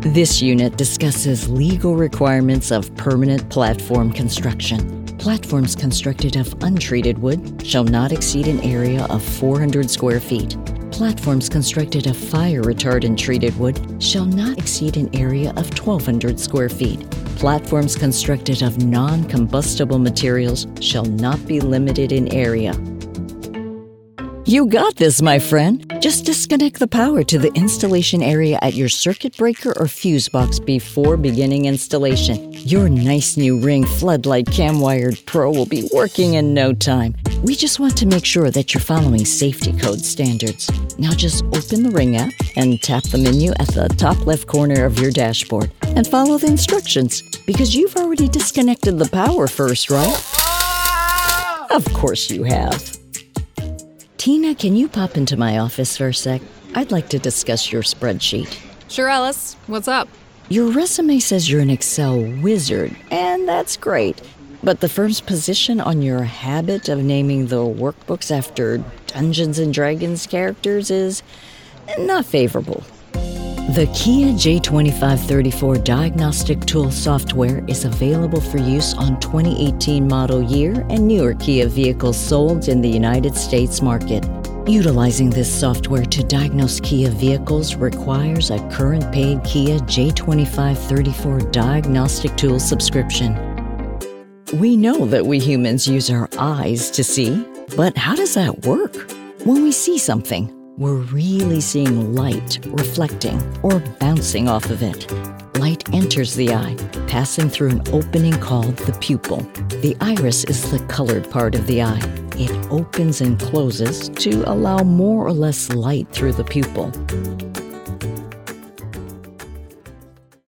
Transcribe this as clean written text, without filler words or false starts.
This unit discusses legal requirements of permanent platform construction. Platforms constructed of untreated wood shall not exceed an area of 400 square feet. Platforms constructed of fire-retardant treated wood shall not exceed an area of 1,200 square feet. Platforms constructed of non-combustible materials shall not be limited in area. You got this, my friend. Just disconnect the power to the installation area at your circuit breaker or fuse box before beginning installation. Your nice new Ring Floodlight Cam-Wired Pro will be working in no time. We just want to make sure that you're following safety code standards. Now just open the Ring app and tap the menu at the top left corner of your dashboard and follow the instructions, because you've already disconnected the power first, right? Of course you have. Tina, can you pop into my office for a sec? I'd like to discuss your spreadsheet. Sure, Alice. What's up? Your resume says you're an Excel wizard, and that's great. But the firm's position on your habit of naming the workbooks after Dungeons & Dragons characters is not favorable. The Kia J2534 diagnostic tool software is available for use on 2018 model year and newer Kia vehicles sold in the United States market. Utilizing this software to diagnose Kia vehicles requires a current paid Kia J2534 diagnostic tool subscription. We know that we humans use our eyes to see, but how does that work? When we see something, we're really seeing light reflecting or bouncing off of it. Light enters the eye, passing through an opening called the pupil. The iris is the colored part of the eye. It opens and closes to allow more or less light through the pupil.